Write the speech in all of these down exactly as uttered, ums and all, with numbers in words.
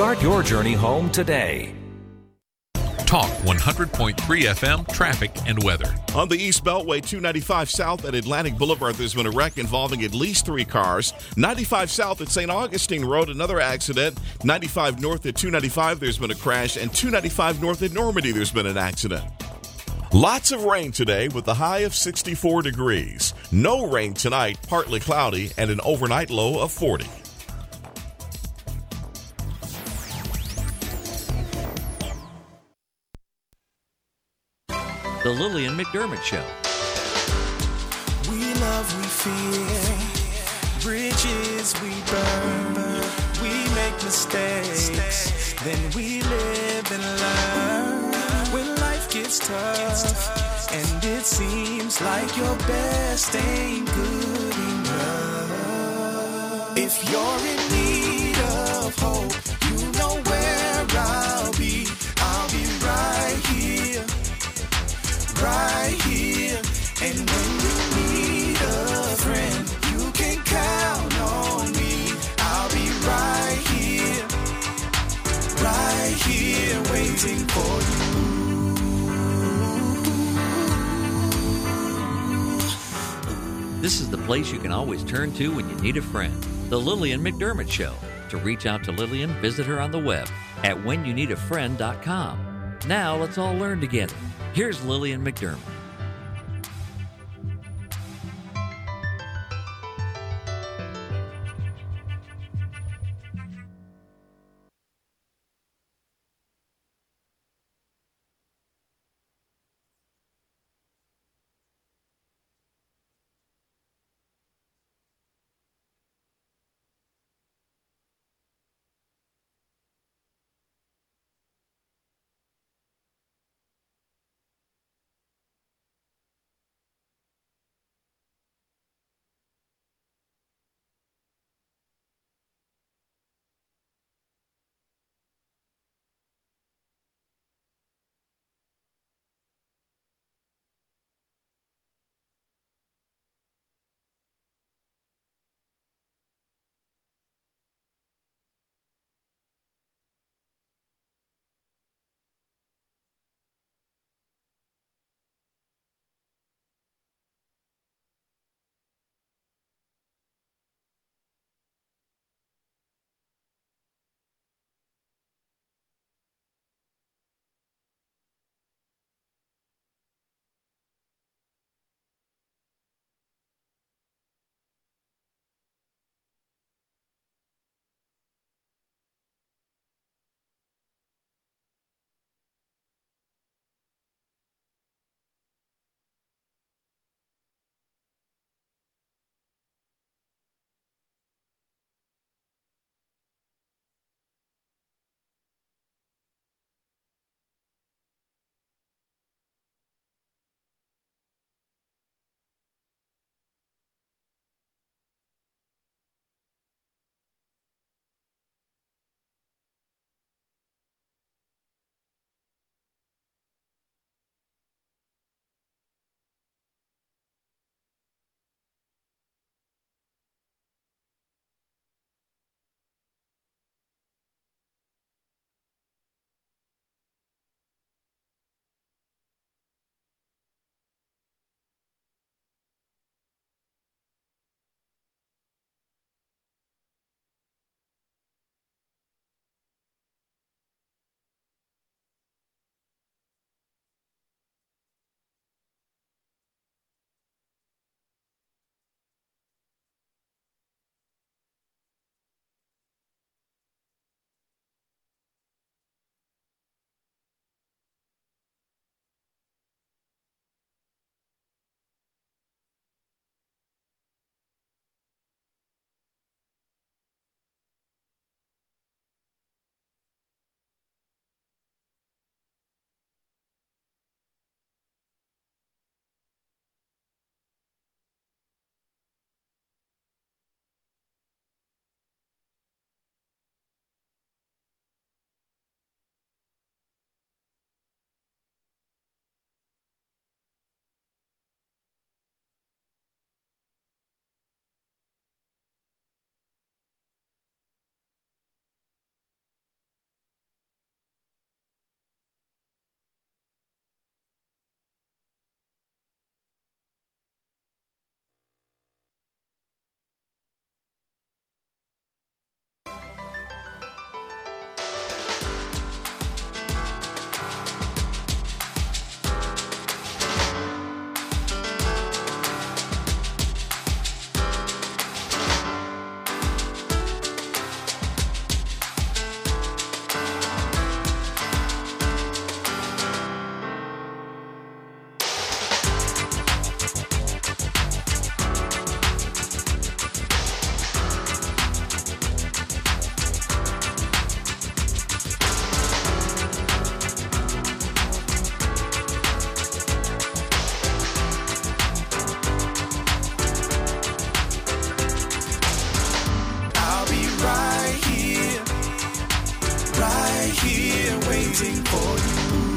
Start your journey home today. Talk one hundred point three F M, traffic and weather. On the East Beltway, two ninety-five South at Atlantic Boulevard, there's been a wreck involving at least three cars. ninety-five South at Saint Augustine Road, another accident. ninety-five North at two ninety-five, there's been a crash. And two ninety-five North at Normandy, there's been an accident. Lots of rain today with a high of sixty-four degrees. No rain tonight, partly cloudy, and an overnight low of forty. The Lillian McDermott Show. We love, we fear, bridges we burn, we make mistakes, then we live and learn. When life gets tough, and it seems like your best ain't good enough. If you're in need of hope, you know where I'll be. I'll be right here. Right here, and when you need a friend, you can count on me. I'll be right here, right here, waiting for you. This is the place you can always turn to when you need a friend. The Lillian McDermott Show. To reach out to Lillian, visit her on the web at when you need a friend dot com. Now let's all learn together. Here's Lillian McDermott. right here waiting for you.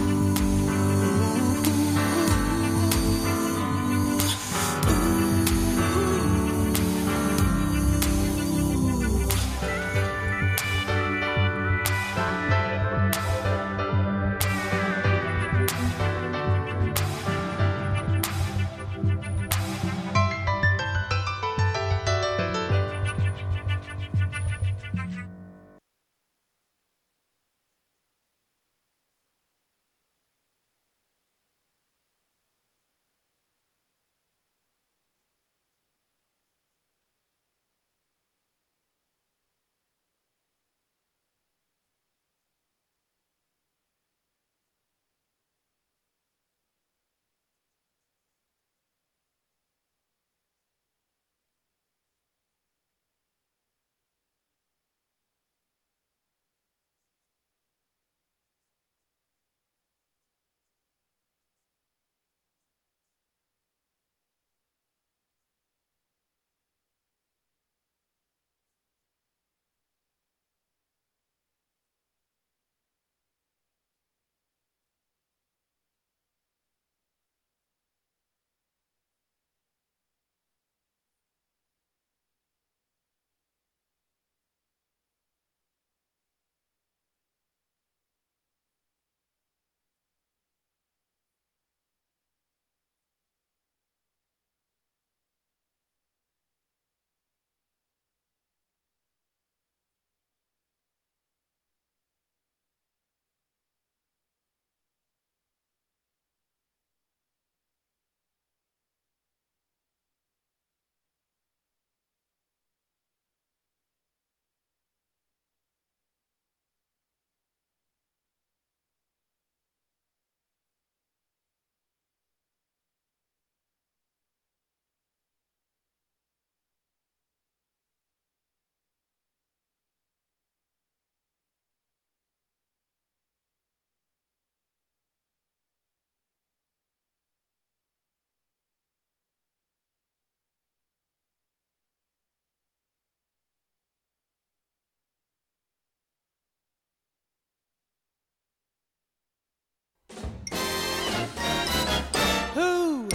Who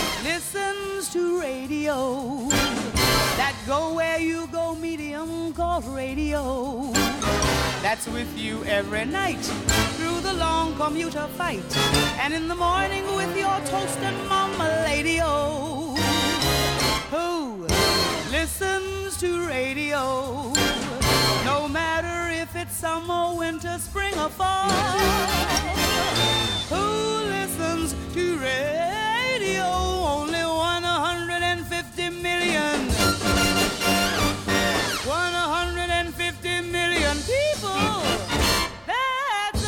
listens to radio? That go where you go medium called radio. That's with you every night through the long commuter fight, and in the morning with your toast and mama lady-o. Who listens to radio? No matter if it's summer, winter, spring, or fall. Who listens to radio? Only one hundred fifty million. one hundred fifty million people. That's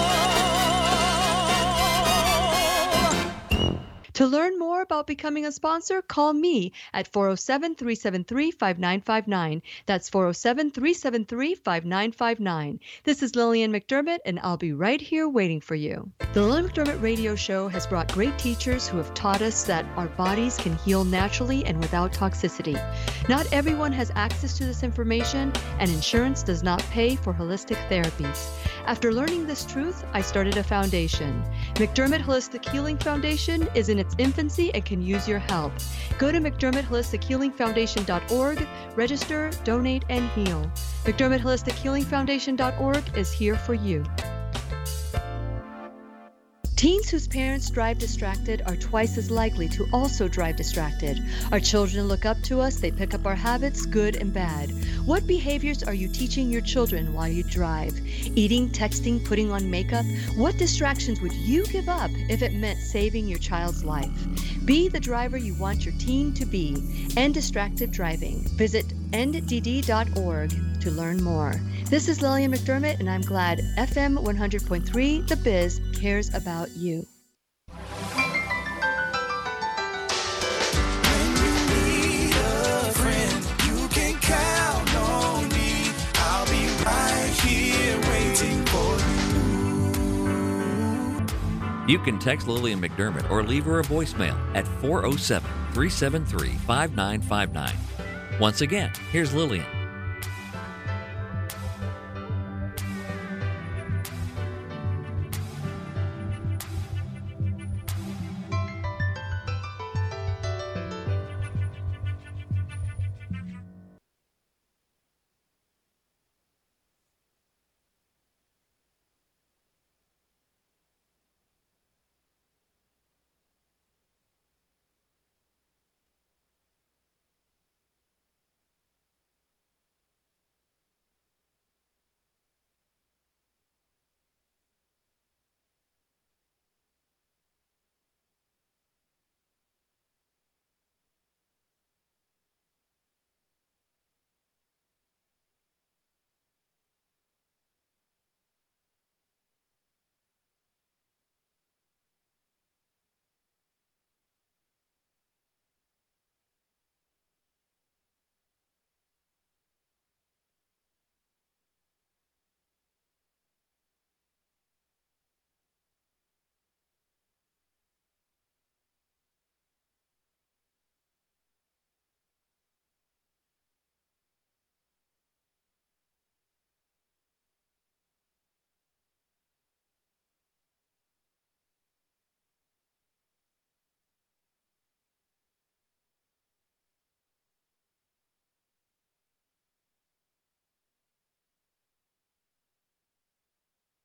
all. To learn more about becoming a sponsor, call me at four oh seven, three seven three, five nine five nine. That's four oh seven, three seven three, five nine five nine. This is Lillian McDermott, and I'll be right here waiting for you. The Lillian McDermott Radio Show has brought great teachers who have taught us that our bodies can heal naturally and without toxicity. Not everyone has access to this information, and insurance does not pay for holistic therapies. After learning this truth, I started a foundation. McDermott Holistic Healing Foundation is in its infancy and can use your help. Go to McDermott Holistic Healing Foundation dot org, register, donate, and heal. McDermott Holistic Healing Foundation dot org is here for you. Teens whose parents drive distracted are twice as likely to also drive distracted. Our children look up to us, they pick up our habits, good and bad. What behaviors are you teaching your children while you drive? Eating, texting, putting on makeup? What distractions would you give up if it meant saving your child's life? Be the driver you want your teen to be. End distracted driving. Visit end d d dot org to learn more. This is Lillian McDermott, and I'm glad F M one hundred point three The Biz cares about you. When you need a friend, you can count on me. I'll be right here waiting for you. You can text Lillian McDermott or leave her a voicemail at four oh seven, three seven three, five nine five nine. Once again, here's Lillian.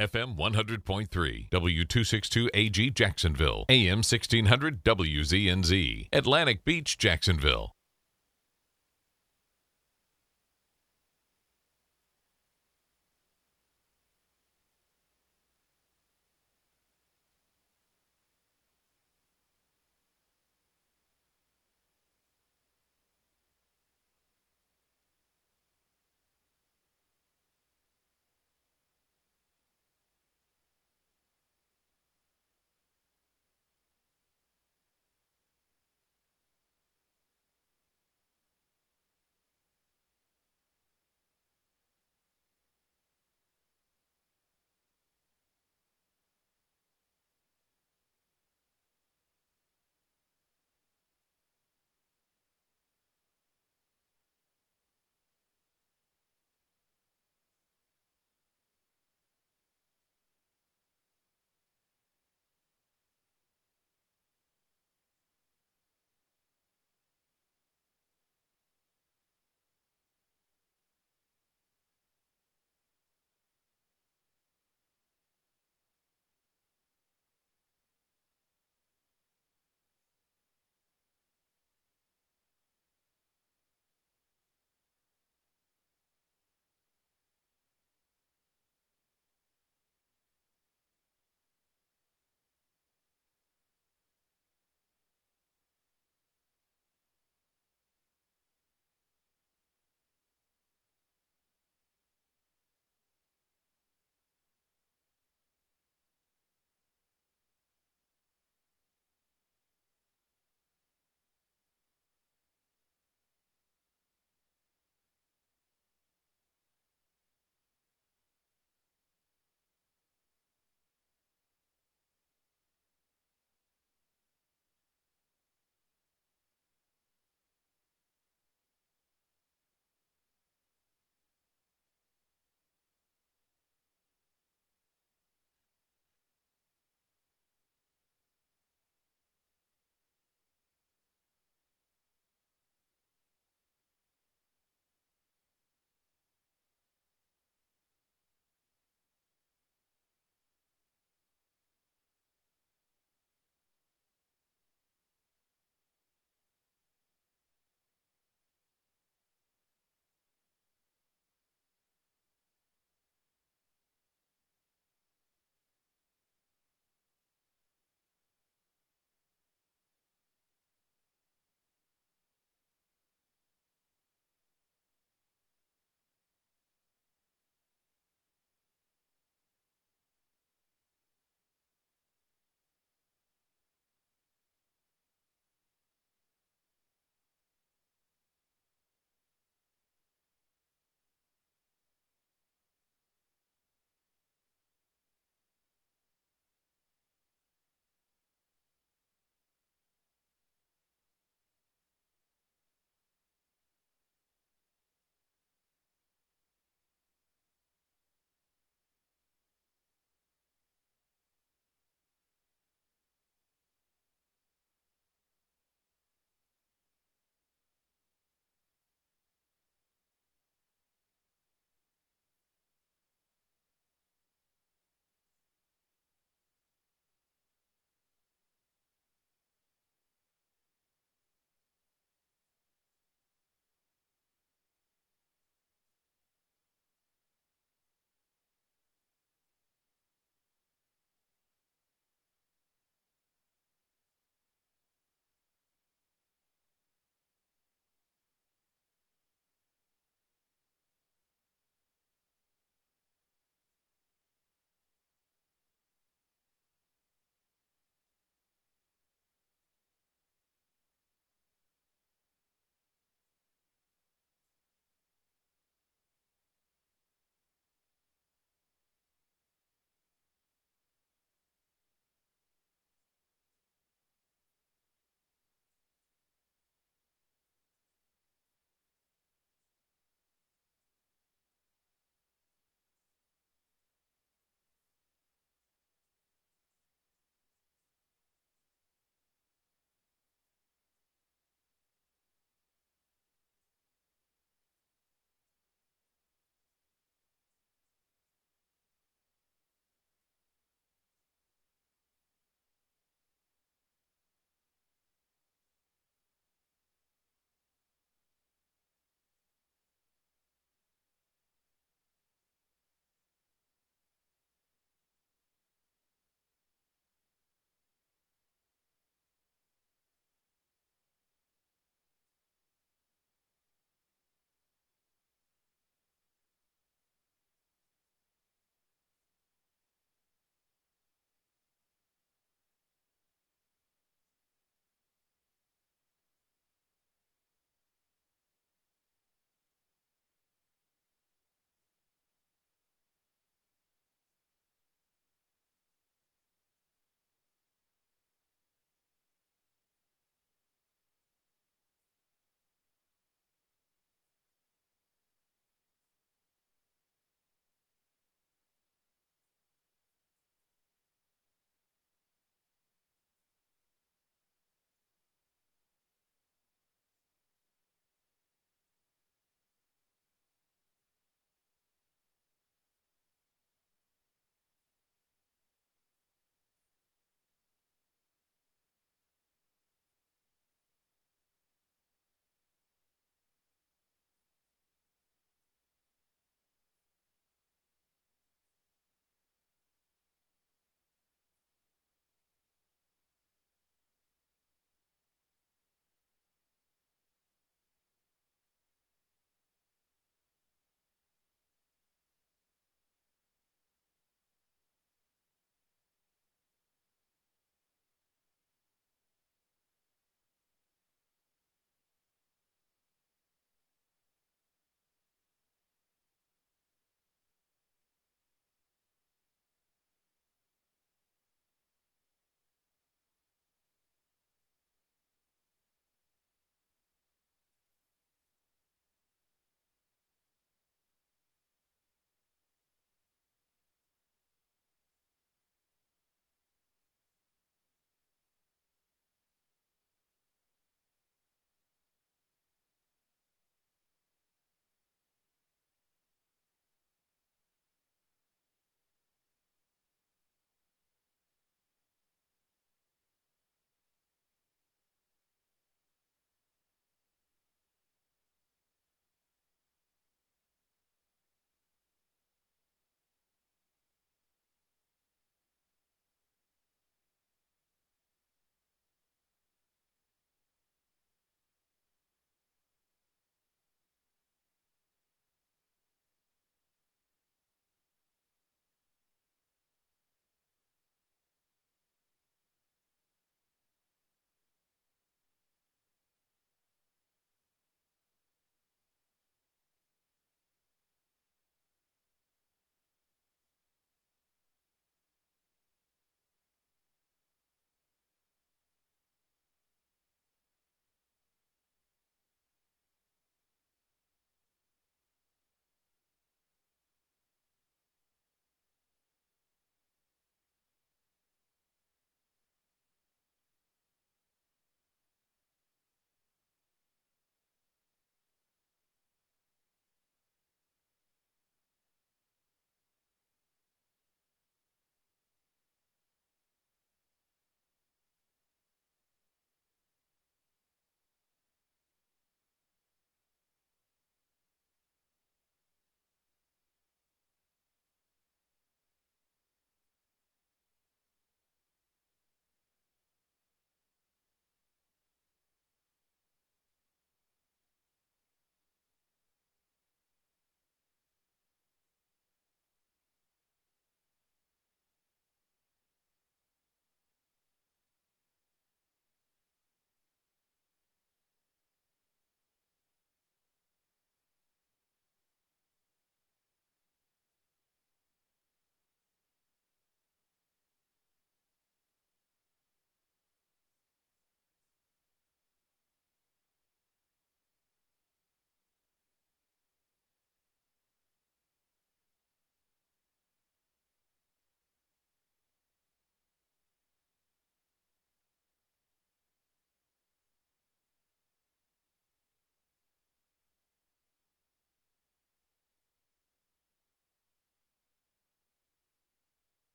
F M one hundred point three, W two sixty-two A G Jacksonville, A M sixteen hundred W Z N Z, Atlantic Beach, Jacksonville.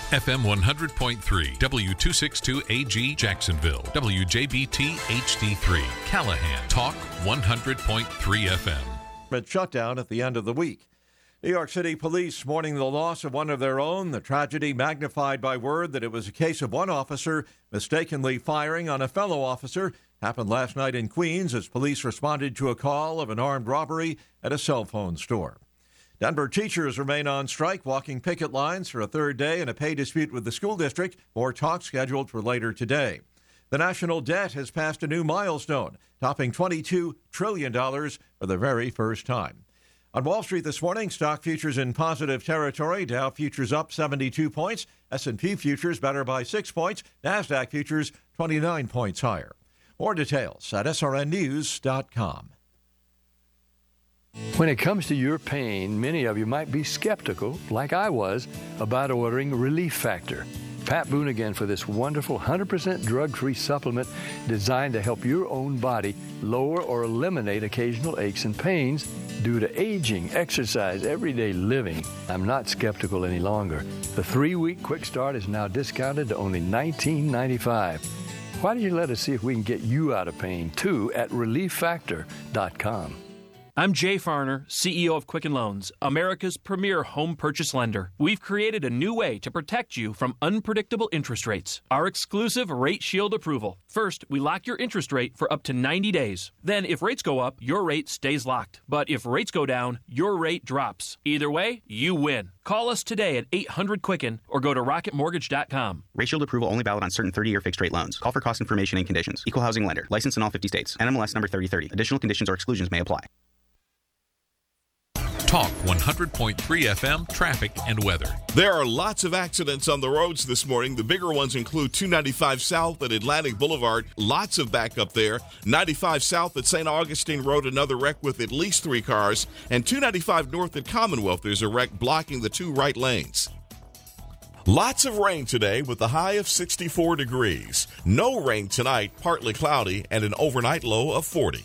F M one hundred point three, W two sixty-two A G Jacksonville, W J B T H D three, Callahan, Talk one hundred point three F M. Shutdown at the end of the week. New York City police mourning the loss of one of their own, the tragedy magnified by word that it was a case of one officer mistakenly firing on a fellow officer. Happened last night in Queens as police responded to a call of an armed robbery at a cell phone store. Denver teachers remain on strike, walking picket lines for a third day in a pay dispute with the school district. More talks scheduled for later today. The national debt has passed a new milestone, topping twenty-two trillion dollars for the very first time. On Wall Street this morning, stock futures in positive territory. Dow futures up seventy-two points. S and P futures better by six points. NASDAQ futures twenty-nine points higher. More details at S R N news dot com. When it comes to your pain, many of you might be skeptical, like I was, about ordering Relief Factor. Pat Boone again for this wonderful one hundred percent drug-free supplement designed to help your own body lower or eliminate occasional aches and pains due to aging, exercise, everyday living. I'm not skeptical any longer. The three-week quick start is now discounted to only nineteen ninety-five dollars. Why don't you let us see if we can get you out of pain, too, at relief factor dot com. I'm Jay Farner, C E O of Quicken Loans, America's premier home purchase lender. We've created a new way to protect you from unpredictable interest rates. Our exclusive Rate Shield approval. First, we lock your interest rate for up to ninety days. Then, if rates go up, your rate stays locked. But if rates go down, your rate drops. Either way, you win. Call us today at eight hundred Quicken or go to rocket mortgage dot com. Rate Shield approval only valid on certain thirty-year fixed-rate loans. Call for cost information and conditions. Equal housing lender. Licensed in all fifty states. N M L S number thirty thirty. Additional conditions or exclusions may apply. Talk one hundred point three F M, traffic and weather. There are lots of accidents on the roads this morning. The bigger ones include two ninety-five South at Atlantic Boulevard. Lots of backup there. ninety-five South at Saint Augustine Road, another wreck with at least three cars. And two ninety-five North at Commonwealth, there's a wreck blocking the two right lanes. Lots of rain today with a high of sixty-four degrees. No rain tonight, partly cloudy, and an overnight low of forty.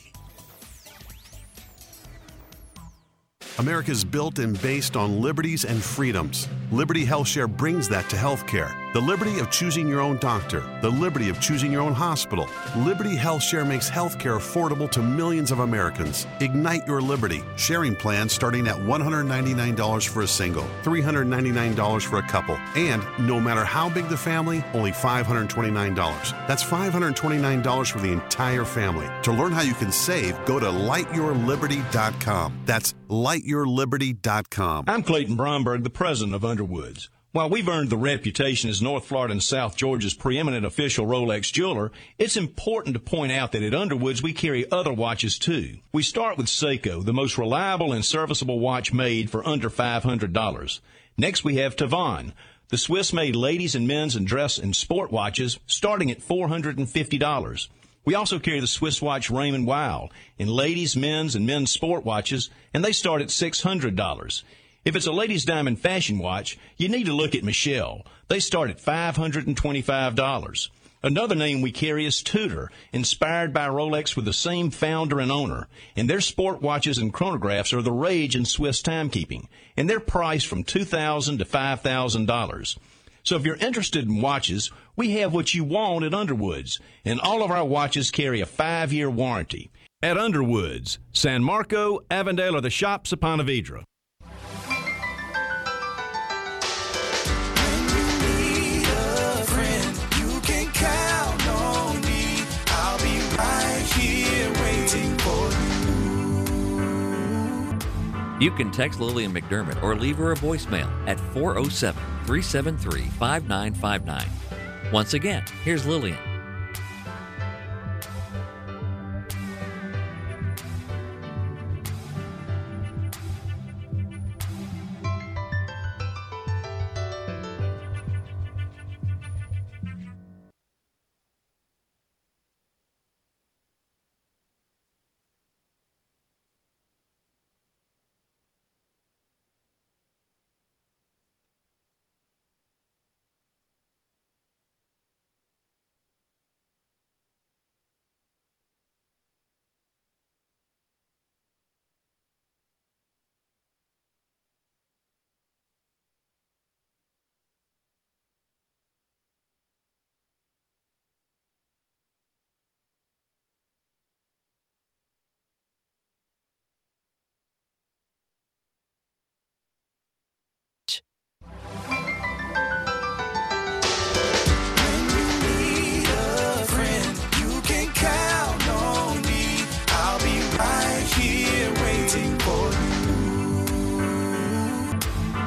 America's built and based on liberties and freedoms. Liberty HealthShare brings that to healthcare. The liberty of choosing your own doctor. The liberty of choosing your own hospital. Liberty HealthShare makes healthcare affordable to millions of Americans. Ignite your liberty. Sharing plans starting at one hundred ninety-nine dollars for a single, three hundred ninety-nine dollars for a couple, and no matter how big the family, only five hundred twenty-nine dollars. That's five hundred twenty-nine dollars for the entire family. To learn how you can save, go to light your liberty dot com. That's light your liberty dot com. I'm Clayton Bromberg, the president of Underwoods. While we've earned the reputation as North Florida and South Georgia's preeminent official Rolex jeweler, it's important to point out that at Underwoods we carry other watches too. We start with Seiko, the most reliable and serviceable watch made for under five hundred dollars. Next we have Tavan, the Swiss-made ladies and men's and dress and sport watches starting at four hundred fifty dollars. We also carry the Swiss watch Raymond Weil in ladies, men's, and men's sport watches, and they start at six hundred dollars. If it's a ladies' diamond fashion watch, you need to look at Michelle. They start at five hundred twenty-five dollars. Another name we carry is Tudor, inspired by Rolex with the same founder and owner. And their sport watches and chronographs are the rage in Swiss timekeeping, and they're priced from two thousand dollars to five thousand dollars. So if you're interested in watches, we have what you want at Underwoods, and all of our watches carry a five-year warranty. At Underwoods, San Marco, Avondale, or the shops of Ponte Vedra. You can text Lillian McDermott or leave her a voicemail at four oh seven, three seven three, five nine five nine. Once again, here's Lillian.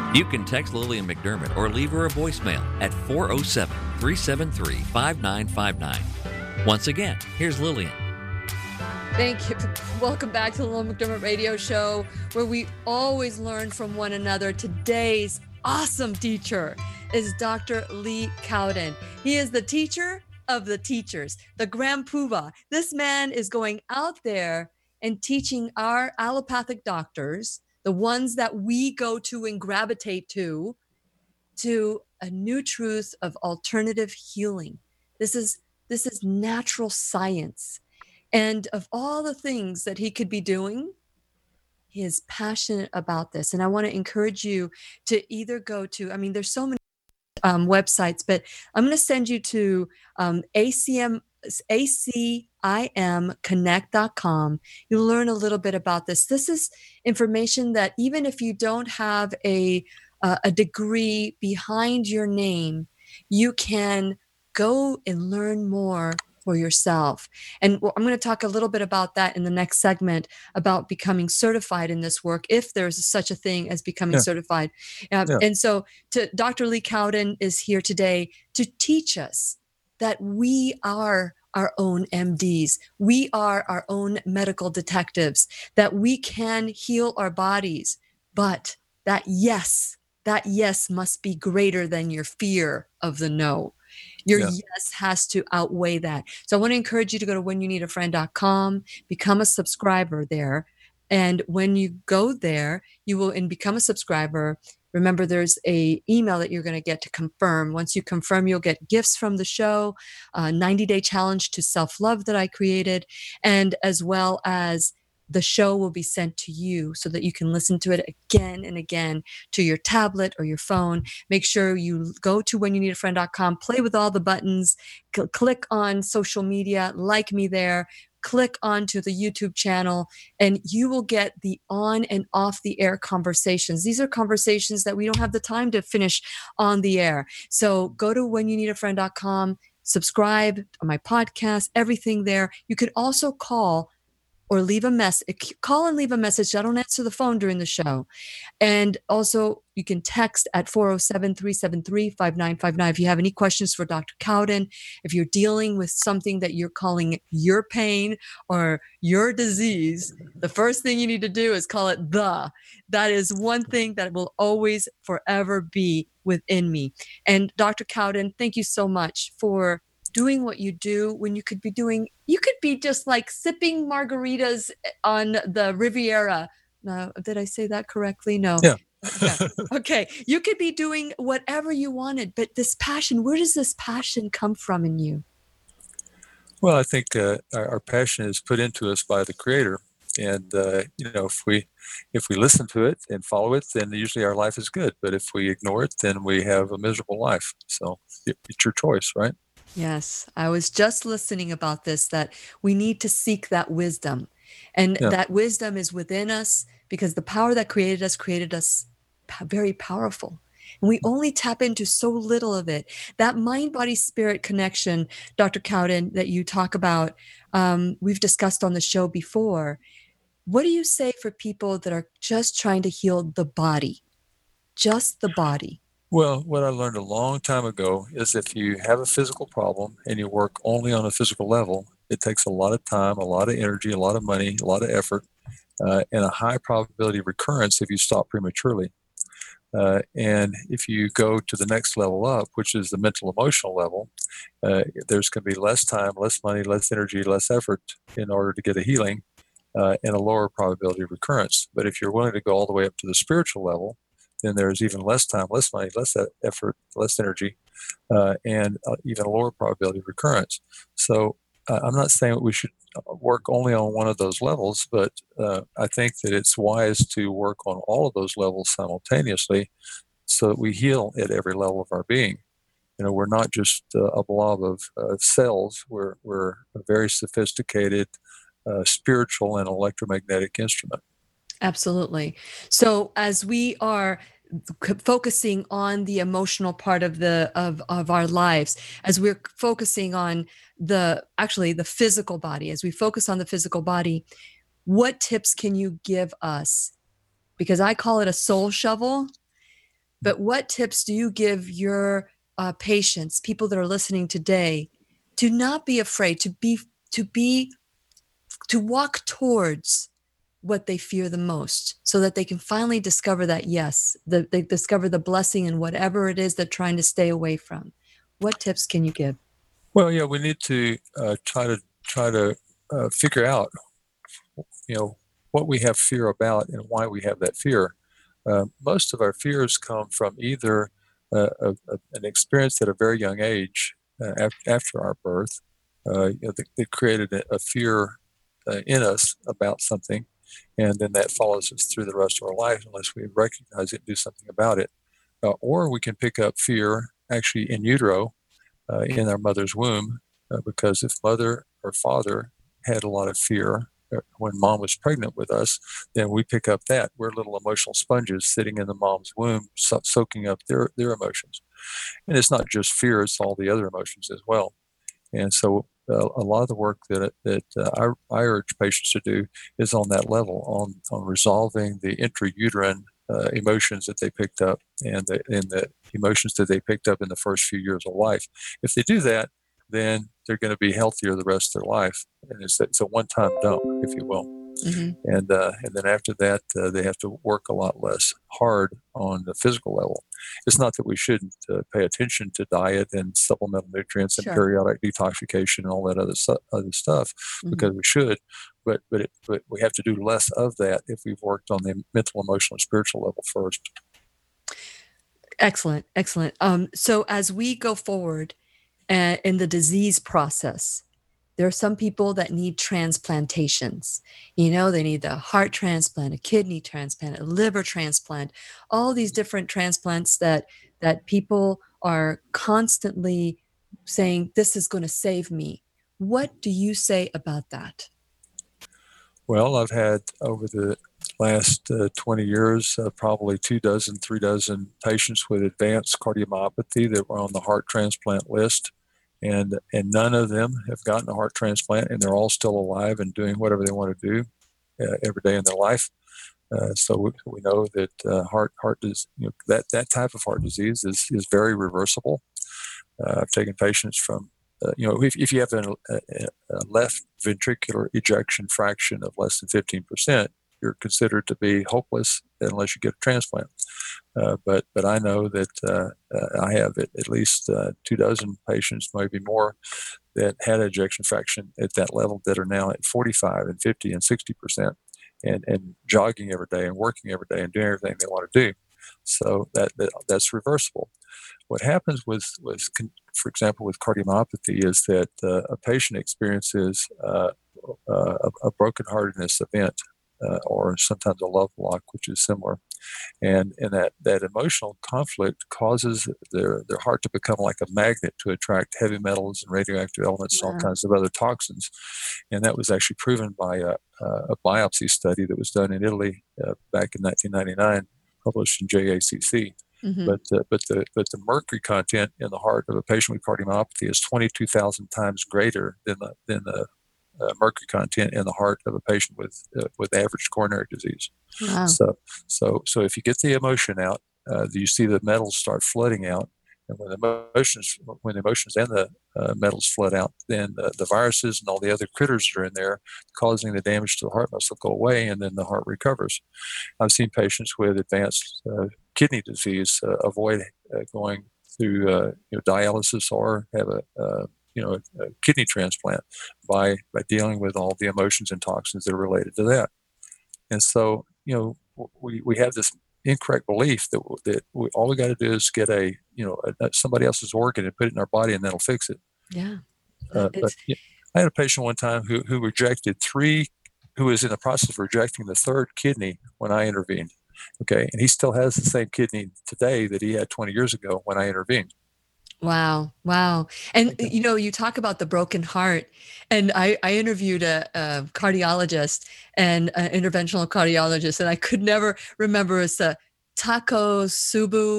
You can text Lillian McDermott or leave her a voicemail at four oh seven, three seven three, five nine five nine. Once again, here's Lillian. Thank you. Welcome back to the Lillian McDermott Radio Show, where we always learn from one another. Today's awesome teacher is Doctor Lee Cowden. He is the teacher of the teachers, the Grand Poobah. This man is going out there and teaching our allopathic doctors, the ones that we go to and gravitate to, to a new truth of alternative healing. This is this is natural science. And of all the things that he could be doing, he is passionate about this. And I want to encourage you to either go to, I mean, there's so many um, websites, but I'm going to send you to um, A C M, A C I M connect dot com. You'll learn a little bit about this. This is information that even if you don't have a, uh, a degree behind your name, you can go and learn more for yourself. And I'm going to talk a little bit about that in the next segment about becoming certified in this work, if there's such a thing as becoming yeah. certified. Uh, yeah. And so to, Doctor Lee Cowden is here today to teach us that we are our own M Ds. We are our own medical detectives, that we can heal our bodies, but that yes, that yes must be greater than your fear of the no. Your yeah. yes has to outweigh that. So I want to encourage you to go to when you need a friend dot com, become a subscriber there. And when you go there, you will and become a subscriber. Remember, there's a email that you're going to get to confirm. Once you confirm, you'll get gifts from the show, a ninety-day challenge to self-love that I created, and as well as the show will be sent to you so that you can listen to it again and again to your tablet or your phone. Make sure you go to when you need a friend dot com, play with all the buttons, cl- click on social media, like me there, click onto the YouTube channel, and you will get the on and off the air conversations. These are conversations that we don't have the time to finish on the air. So go to when you need a friend dot com, subscribe on my podcast, everything there. You could also call or leave a message, call and leave a message. I don't answer the phone during the show. And also you can text at four oh seven, three seven three, five nine five nine. If you have any questions for Doctor Cowden, if you're dealing with something that you're calling your pain or your disease, the first thing you need to do is call it the. That is one thing that will always forever be within me. And Doctor Cowden, thank you so much for doing what you do when you could be doing, you could be just like sipping margaritas on the Riviera. No, did I say that correctly? No. Yeah. yeah. Okay. You could be doing whatever you wanted, but this passion, where does this passion come from in you? Well, I think uh, our, our passion is put into us by the Creator. And, uh, you know, if we if we listen to it and follow it, then usually our life is good. But if we ignore it, then we have a miserable life. So it's your choice, right? Yes, I was just listening about this, that we need to seek that wisdom. And yeah. that wisdom is within us because the power that created us created us very powerful. And we only tap into so little of it. That mind-body-spirit connection, Doctor Cowden, that you talk about, um, we've discussed on the show before. What do you say for people that are just trying to heal the body? Just the body. Well, what I learned a long time ago is if you have a physical problem and you work only on a physical level, it takes a lot of time, a lot of energy, a lot of money, a lot of effort, uh, and a high probability of recurrence if you stop prematurely. Uh, and if you go to the next level up, which is the mental emotional level, uh, there's going to be less time, less money, less energy, less effort in order to get a healing uh, and a lower probability of recurrence. But if you're willing to go all the way up to the spiritual level, then there's even less time, less money, less effort, less energy, uh, and uh, even a lower probability of recurrence. So uh, I'm not saying that we should work only on one of those levels, but uh, I think that it's wise to work on all of those levels simultaneously so that we heal at every level of our being. You know, we're not just uh, a blob of uh, cells. We're, we're a very sophisticated uh, spiritual and electromagnetic instrument. Absolutely. So as we are focusing on the emotional part of the of, of our lives, as we're focusing on the actually the physical body, as we focus on the physical body, what tips can you give us? Because I call it a soul shovel. But what tips do you give your uh, patients, people that are listening today, to not be afraid, to be, to be, to walk towards what they fear the most, so that they can finally discover that, yes, the, they discover the blessing in whatever it is they're trying to stay away from? What tips can you give? Well, yeah, we need to uh, try to try to uh, figure out, you know, what we have fear about and why we have that fear. Uh, most of our fears come from either uh, a, a, an experience at a very young age uh, after, after our birth, uh, you know, that, that created a, a fear uh, in us about something, and then that follows us through the rest of our life unless we recognize it and do something about it. Uh, or we can pick up fear actually in utero, uh, in our mother's womb, uh, because if mother or father had a lot of fear when mom was pregnant with us, then we pick up that. We're little emotional sponges sitting in the mom's womb, so- soaking up their, their emotions. And it's not just fear, it's all the other emotions as well. And so uh, a lot of the work that that uh, I, I urge patients to do is on that level, on, on resolving the intrauterine uh, emotions that they picked up and the, and the emotions that they picked up in the first few years of life. If they do that, then they're going to be healthier the rest of their life. And it's, it's a one-time dump, if you will. Mm-hmm. And uh, and then after that, uh, they have to work a lot less hard on the physical level. It's not that we shouldn't uh, pay attention to diet and supplemental nutrients Sure. and periodic detoxification and all that other, su- other stuff, Mm-hmm. because we should. But but, it, but we have to do less of that if we've worked on the mental, emotional, and spiritual level first. Excellent, excellent. Um, so as we go forward uh, in the disease process, there are some people that need transplantations. You know, they need a heart transplant, a kidney transplant, a liver transplant, all these different transplants that that people are constantly saying, this is going to save me. What do you say about that? Well, I've had over the last uh, twenty years, uh, probably two dozen, three dozen patients with advanced cardiomyopathy that were on the heart transplant list. And and none of them have gotten a heart transplant, and they're all still alive and doing whatever they want to do uh, every day in their life. Uh, so we, we know that uh, heart heart dis, you know, that that type of heart disease is is very reversible. Uh, I've taken patients from uh, you know if, if you have an, a, a left ventricular ejection fraction of less than fifteen percent, you're considered to be hopeless unless you get a transplant. Uh, but but I know that uh, uh, I have at, at least uh, two dozen patients, maybe more, that had ejection fraction at that level that are now at forty-five and fifty and sixty percent, and and jogging every day and working every day and doing everything they want to do. So that, that that's reversible. What happens with with for example with cardiomyopathy is that uh, a patient experiences uh, uh, a, a brokenheartedness event. Uh, or sometimes a love block, which is similar. And and that, that emotional conflict causes their, their heart to become like a magnet to attract heavy metals and radioactive elements and all kinds of other toxins. And that was actually proven by a, a biopsy study that was done in Italy uh, back in nineteen ninety-nine, published in J A C C. Mm-hmm. But uh, but the but the mercury content in the heart of a patient with cardiomyopathy is twenty-two thousand times greater than the than the Uh, mercury content in the heart of a patient with uh, with average coronary disease. Wow. So so so if you get the emotion out, uh, you see the metals start flooding out, and when the emotions when the emotions and the uh, metals flood out, then the, the viruses and all the other critters that are in there causing the damage to the heart muscle go away, and then the heart recovers. I've seen patients with advanced uh, kidney disease uh, avoid uh, going through uh, you know, dialysis or have a uh, you know, a, a kidney transplant by, by dealing with all the emotions and toxins that are related to that. And so, you know, we, we have this incorrect belief that, that we, all we got to do is get a, you know, a, somebody else's organ and put it in our body and that'll fix it. Yeah. Uh, but you know, I had a patient one time who, who rejected three, who was in the process of rejecting the third kidney when I intervened. Okay. And he still has the same kidney today that he had twenty years ago when I intervened. Wow. Wow. And, you know, you talk about the broken heart, and I, I interviewed a, a cardiologist and an interventional cardiologist, and I could never remember it's uh, Tako Subu.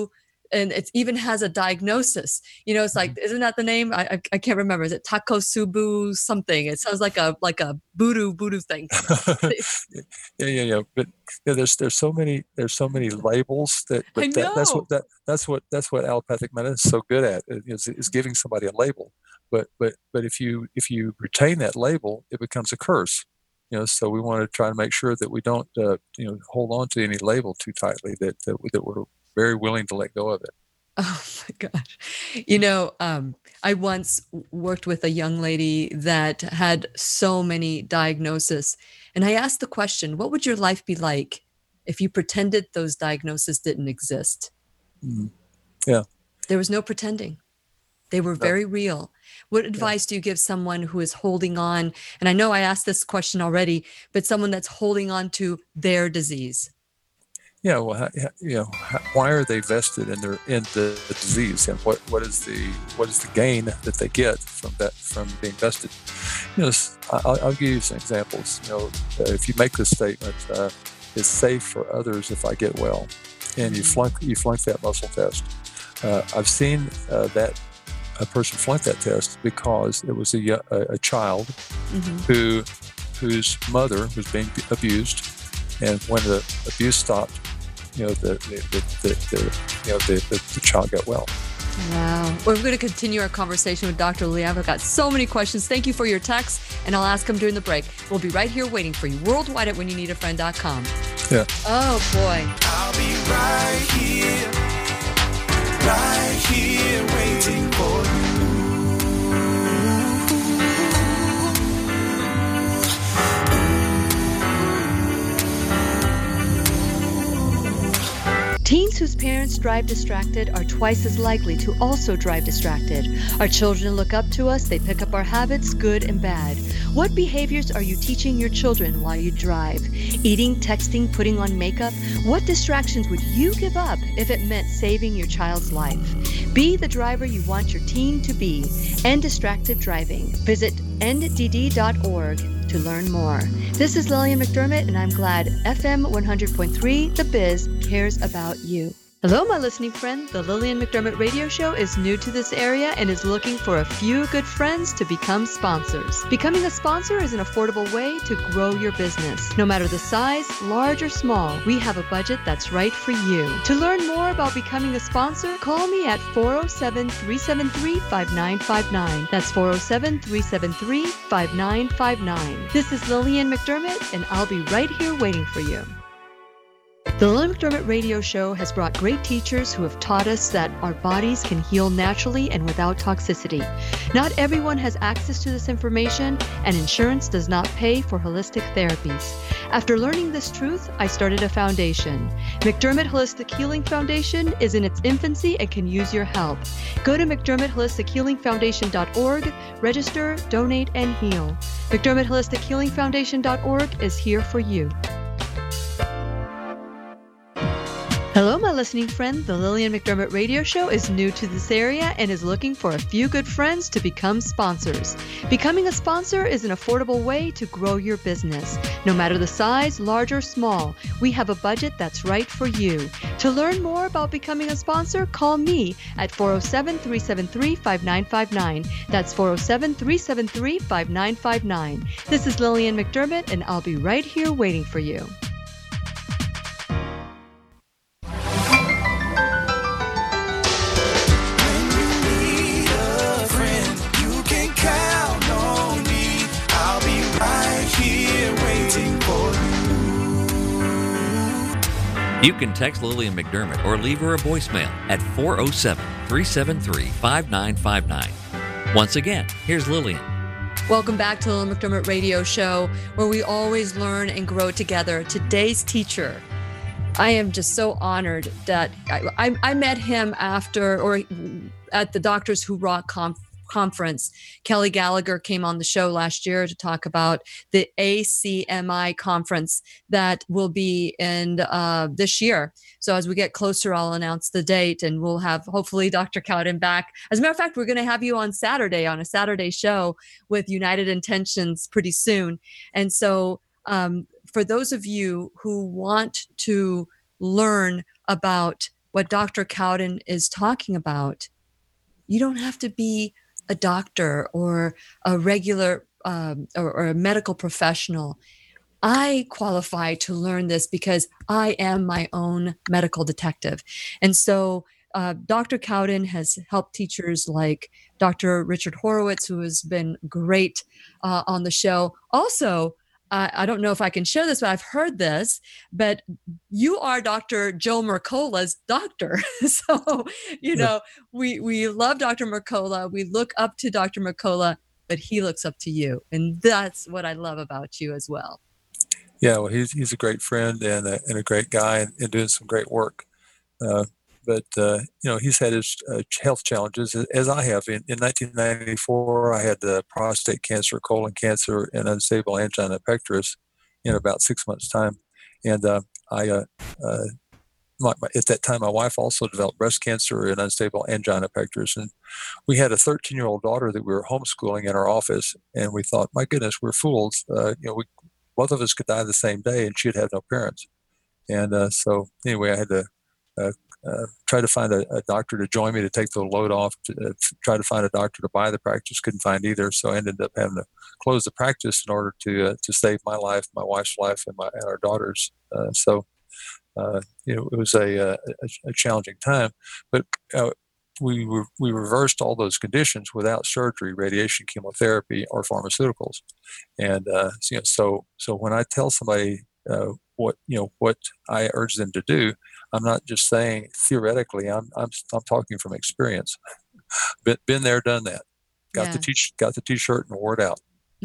and it even has a diagnosis. You know, it's like, mm-hmm. isn't that the name? I, I I can't remember. Is it Takotsubo something? It sounds like a like a voodoo voodoo thing. yeah, yeah, yeah. But yeah, there's there's so many there's so many labels that. But I that, know. that's what that that's what that's what allopathic medicine is so good at is, is giving somebody a label. But but but if you if you retain that label, it becomes a curse. You know, so we want to try to make sure that we don't uh, you know hold on to any label too tightly. That that, that we're very willing to let go of it. Oh my gosh. You know, um, I once worked with a young lady that had so many diagnoses. And I asked the question, what would your life be like if you pretended those diagnoses didn't exist? Mm. Yeah. There was no pretending. They were very no. real. What advice yeah. do you give someone who is holding on? And I know I asked this question already, but someone that's holding on to their disease. Yeah, well, you know, why are they vested in their in the, the disease, and what, what is the what is the gain that they get from that from being vested? You know, I'll, I'll give you some examples. You know, uh, if you make this statement, uh, "It's safe for others if I get well," and you flunk you flunk that muscle test. Uh, I've seen uh, that a person flunk that test because it was a a, a child mm-hmm. who whose mother was being abused. And when the abuse stopped, you know, the, the, the, the you know, the, the, the child got well. Wow. We're going to continue our conversation with Doctor Liav. I've got so many questions. Thank you for your text, and I'll ask them during the break. We'll be right here waiting for you worldwide at when you need a friend dot com. Yeah. Oh, boy. I'll be right here, right here waiting for you. Teens whose parents drive distracted are twice as likely to also drive distracted. Our children look up to us, they pick up our habits, good and bad. What behaviors are you teaching your children while you drive? Eating, texting, putting on makeup? What distractions would you give up if it meant saving your child's life? Be the driver you want your teen to be. End Distracted Driving. Visit end d d dot org to learn more. This is Lillian McDermott, and I'm glad F M one hundred point three The Biz cares about you. Hello, my listening friend. The Lillian McDermott Radio Show is new to this area and is looking for a few good friends to become sponsors. Becoming a sponsor is an affordable way to grow your business. No matter the size, large or small, we have a budget that's right for you. To learn more about becoming a sponsor, call me at four oh seven, three seven three, five nine five nine. That's four oh seven, three seven three, five nine five nine. This is Lillian McDermott, and I'll be right here waiting for you. The Lillian McDermott Radio Show has brought great teachers who have taught us that our bodies can heal naturally and without toxicity. Not everyone has access to this information, and insurance does not pay for holistic therapies. After learning this truth, I started a foundation. McDermott Holistic Healing Foundation is in its infancy and can use your help. Go to mcdermott holistic healing foundation dot org, register, donate, and heal. mcdermott holistic healing foundation dot org is here for you. Hello, my listening friend. The Lillian McDermott Radio Show is new to this area and is looking for a few good friends to become sponsors. Becoming a sponsor is an affordable way to grow your business. No matter the size, large or small, we have a budget that's right for you. To learn more about becoming a sponsor, call me at four oh seven, three seven three, five nine five nine. That's four oh seven, three seven three, five nine five nine. This is Lillian McDermott, and I'll be right here waiting for you. You can text Lillian McDermott or leave her a voicemail at four oh seven, three seven three, five nine five nine. Once again, here's Lillian. Welcome back to the Lillian McDermott Radio Show, where we always learn and grow together. Today's teacher, I am just so honored that I, I, I met him after or at the Doctors Who Rock conference. conference. Kelly Gallagher came on the show last year to talk about the A C M I conference that will be in uh, this year. So as we get closer, I'll announce the date, and we'll have hopefully Doctor Cowden back. As a matter of fact, we're going to have you on Saturday on a Saturday show with United Intentions pretty soon. And so um, for those of you who want to learn about what Doctor Cowden is talking about, you don't have to be a doctor or a regular um, or, or a medical professional. I qualify to learn this because I am my own medical detective. And so uh, Doctor Cowden has helped teachers like Doctor Richard Horowitz, who has been great uh, on the show. Also, uh, I don't know if I can share this, but I've heard this, but you are Doctor Joe Mercola's doctor. So, you know, we, we love Doctor Mercola. We look up to Doctor Mercola, but he looks up to you. And that's what I love about you as well. Yeah, well, he's he's a great friend and a, and a great guy and, and doing some great work. Uh, but, uh, you know, he's had his uh, health challenges, as I have. In, in nineteen ninety-four, I had uh, prostate cancer, colon cancer, and unstable angina pectoris in about six months' time. And uh, I, uh, uh, my, my, at that time, my wife also developed breast cancer and unstable angina pectoris. And we had a thirteen-year-old daughter that we were homeschooling in our office. And we thought, my goodness, we're fools. Uh, you know, we both of us could die the same day, and she'd have no parents. And uh, so anyway, I had to uh, uh, try to find a, a doctor to join me to take the load off, to uh, try to find a doctor to buy the practice. Couldn't find either. So I ended up having to close the practice in order to uh, to save my life, my wife's life, and, my, and our daughter's. Uh, so, uh, you know, it was a, a, a challenging time. But uh, we were, we reversed all those conditions without surgery, radiation, chemotherapy, or pharmaceuticals. And uh, so, you know, so so when I tell somebody uh, what you know what I urge them to do, I'm not just saying theoretically. I'm I'm I'm talking from experience. been, been there, done that. Got Yeah. the t got the t-shirt and wore it out.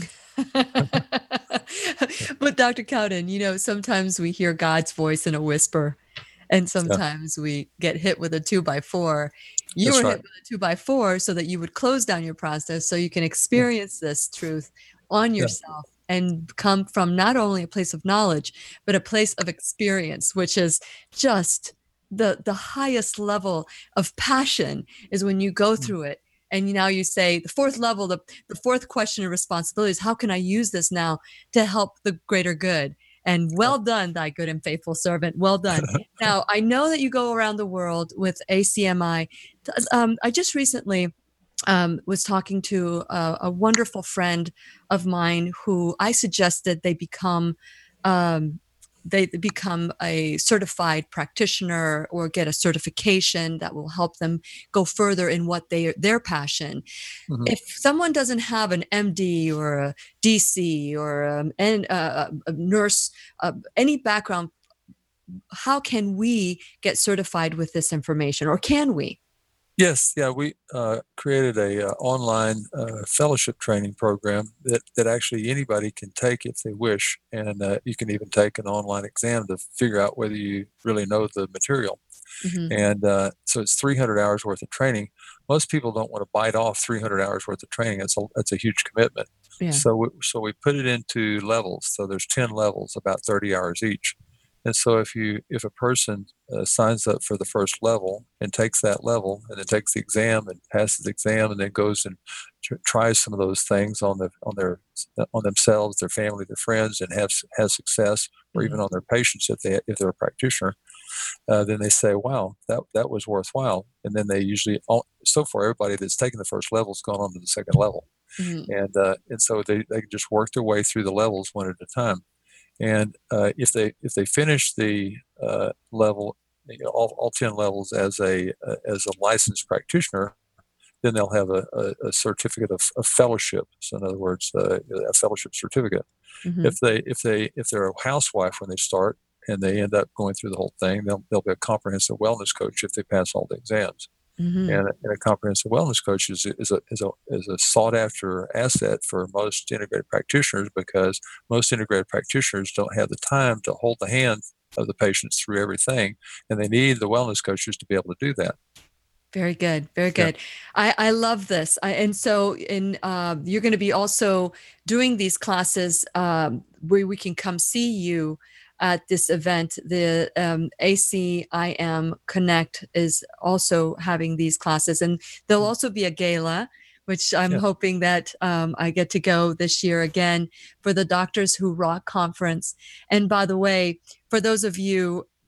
But Doctor Cowden, you know, sometimes we hear God's voice in a whisper, and sometimes we get hit with a two by four. You That's were right. hit with a two by four so that you would close down your process so you can experience this truth on Yeah. yourself and come from not only a place of knowledge, but a place of experience, which is just the the highest level of passion is when you go through it. And now you say the fourth level, the, the fourth question of responsibility is how can I use this now to help the greater good? And well done, thy good and faithful servant. Well done. Now, I know that you go around the world with A C M I. Um, I just recently um, was talking to a, a wonderful friend of mine who I suggested they become um, they become a certified practitioner or get a certification that will help them go further in what they their passion. Mhm. If someone doesn't have an M D or a D C or um, an, uh, a nurse, uh, any background, how can we get certified with this information, or can we? Yes, yeah, we uh, created a uh, online uh, fellowship training program that, that actually anybody can take if they wish, and uh, you can even take an online exam to figure out whether you really know the material. Mhm. And uh, so it's three hundred hours worth of training. Most people don't want to bite off three hundred hours worth of training. That's a that's a huge commitment. Yeah. So we, so we put it into levels. So there's ten levels, about thirty hours each. And so if you if a person uh, signs up for the first level and takes that level and then takes the exam and passes the exam and then goes and tr- tries some of those things on the on their on themselves, their family, their friends, and has has success, or even on their patients if they if they're a practitioner, uh, then they say, "Wow, that that was worthwhile." And then they usually all, so far everybody that's taken the first level has gone on to the second level, Mhm. and uh, and so they they can just work their way through the levels one at a time. And uh, if they if they finish the uh, level, you know, all, all ten levels as a uh, as a licensed practitioner, then they'll have a, a, a certificate of, of fellowship. So in other words, uh, a fellowship certificate. Mhm. If they if they if they're a housewife when they start and they end up going through the whole thing, they'll they'll be a comprehensive wellness coach if they pass all the exams. Mhm. And, a- and a comprehensive wellness coach is, is, a, is, a, is a sought after asset for most integrated practitioners, because most integrated practitioners don't have the time to hold the hand of the patients through everything. And they need the wellness coaches to be able to do that. Very good. Very Yeah. good. I, I love this. I, and so in uh, you're going to be also doing these classes um, where we can come see you at this event. The um, A C I M Connect is also having these classes, and there'll also be a gala, which I'm Yeah. hoping that um, I get to go this year again for the Doctors Who Rock conference. And by the way, for those of you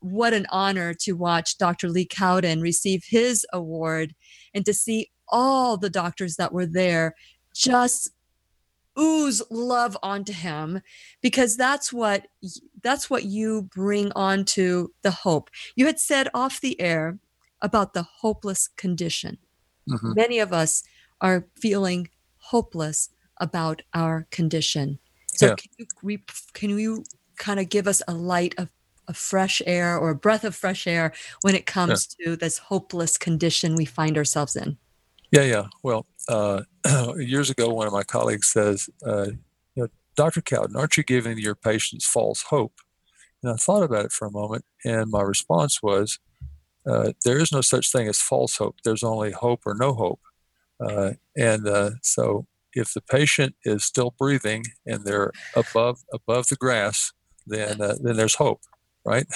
what an honor to watch Doctor Lee Cowden receive his award and to see all the doctors that were there just ooze love onto him, because that's what that's what you bring onto the hope. You had said off the air about the hopeless condition. Mm-hmm. Many of us are feeling hopeless about our condition. So yeah. can you re, can you kind of give us a light of, of fresh air or a breath of fresh air when it comes yeah. to this hopeless condition we find ourselves in? Yeah, yeah. Well, uh, years ago, one of my colleagues says, uh, you know, Doctor Cowden, aren't you giving your patients false hope? And I thought about it for a moment, and my response was, uh, there is no such thing as false hope. There's only hope or no hope. Uh, and uh, so if the patient is still breathing and they're above above the grass, then uh, then there's hope. Right?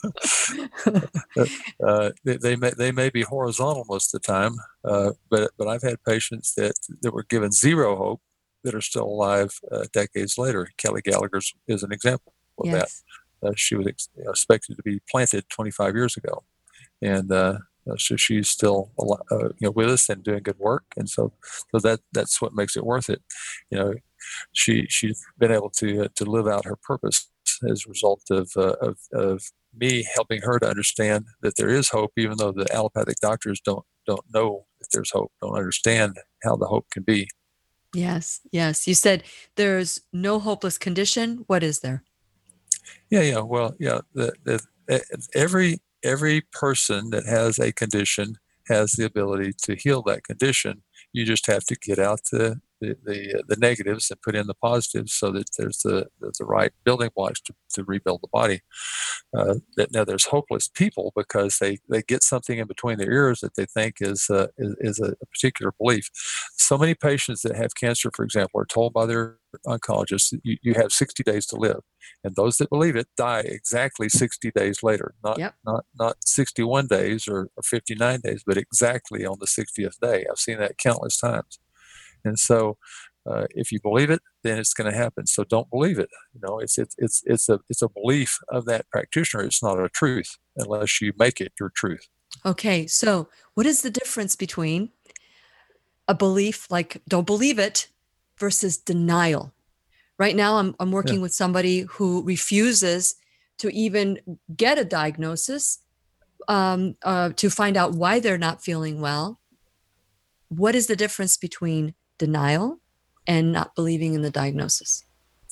uh, they, they may they may be horizontal most of the time, uh, but but I've had patients that, that were given zero hope that are still alive uh, decades later. Kelly Gallagher is an example of yes. that. Uh, she was ex- expected to be planted twenty-five years ago, and uh, so she's still alive, uh, you know, with us and doing good work. And so so that that's what makes it worth it. You know, she she's been able to uh, to live out her purpose as a result of, uh, of of me helping her to understand that there is hope, even though the allopathic doctors don't don't know if there's hope, don't understand how the hope can be. Yes, yes. You said there's no hopeless condition. What is there? Yeah, yeah. Well, yeah. The, the, every every person that has a condition has the ability to heal that condition. You just have to get out the the the, the negatives and put in the positives, so that there's the there's the right building blocks to, to rebuild the body. Uh, that now there's hopeless people because they, they get something in between their ears that they think is uh, is, is a, a particular belief. So many patients that have cancer, for example, are told by their oncologists that you, you have sixty days to live, and those that believe it die exactly sixty days later. Not yep. not not sixty-one days or, or fifty-nine days, but exactly on the sixtieth day. I've seen that countless times. And so, uh, if you believe it, then it's going to happen. So don't believe it. You know, it's it's it's it's a it's a belief of that practitioner. It's not a truth unless you make it your truth. Okay, so what is the difference between a belief like don't believe it versus denial? Right now, I'm I'm working yeah. with somebody who refuses to even get a diagnosis um, uh, to find out why they're not feeling well. What is the difference between denial and not believing in the diagnosis?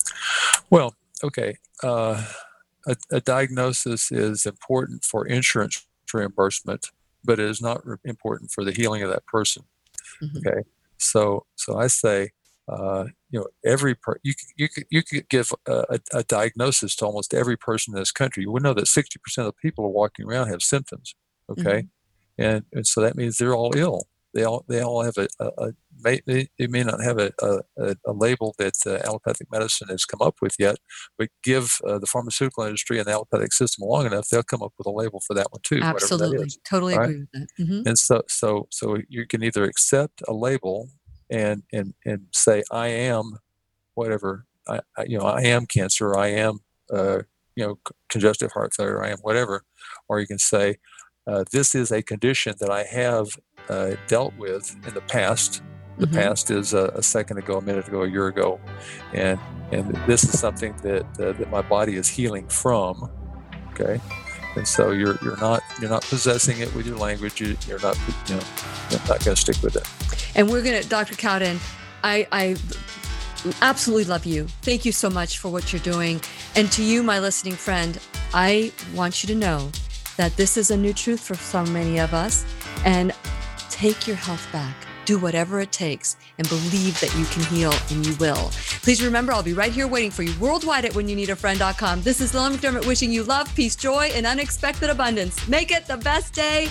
Well, okay. Uh, a, a diagnosis is important for insurance reimbursement, but it is not re- important for the healing of that person. Mm-hmm. Okay. So, so I say, uh, you know, every per- you could, you could you could give a, a, a diagnosis to almost every person in this country. You would know that sixty percent of the people who are walking around have symptoms. Okay, mm-hmm. and and so that means they're all ill. They all they all have a, a, a may, they, they may not have a, a, a label that uh, allopathic medicine has come up with yet, but give uh, the pharmaceutical industry and the allopathic system long enough, they'll come up with a label for that one too. Absolutely, whatever that is. Totally all agree right? with that. Mm-hmm. And so so so you can either accept a label and and and say I am whatever I, I you know I am cancer, I am uh, you know congestive heart failure, I am whatever, or you can say uh, this is a condition that I have Uh, dealt with in the past. The mm-hmm. past is uh, a second ago, a minute ago, a year ago, and and this is something that uh, that my body is healing from. Okay, and so you're you're not you're not possessing it with your language. You, you're not you know you're not going to stick with it. And we're gonna, Doctor Cowden, I I absolutely love you. Thank you so much for what you're doing, and to you, my listening friend, I want you to know that this is a new truth for so many of us, and take your health back. Do whatever it takes and believe that you can heal, and you will. Please remember, I'll be right here waiting for you worldwide at when you need a friend dot com. This is Lillian McDermott wishing you love, peace, joy, and unexpected abundance. Make it the best day